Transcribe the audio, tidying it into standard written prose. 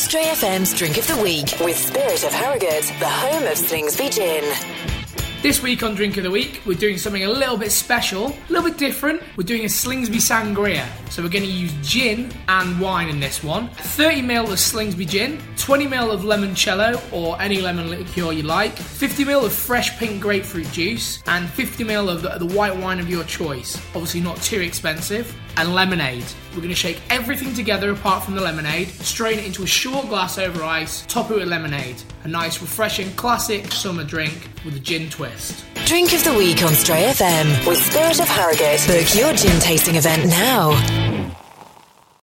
Stray FM's Drink of the Week with Spirit of Harrogate, the home of Slingsby Gin. This week on Drink of the Week, we're doing something a little bit special, a little bit different. We're doing a Slingsby Sangria. So we're going to use gin and wine in this one. 30ml of Slingsby gin, 20ml of limoncello or any lemon liqueur you like, 50ml of fresh pink grapefruit juice, and 50ml of the white wine of your choice. Obviously not too expensive. And lemonade. We're going to shake everything together apart from the lemonade, strain it into a short glass over ice, top it with lemonade. A nice, refreshing, classic summer drink with a gin twist. Drink of the Week on Stray FM with Spirit of Harrogate. Book your gin tasting event now.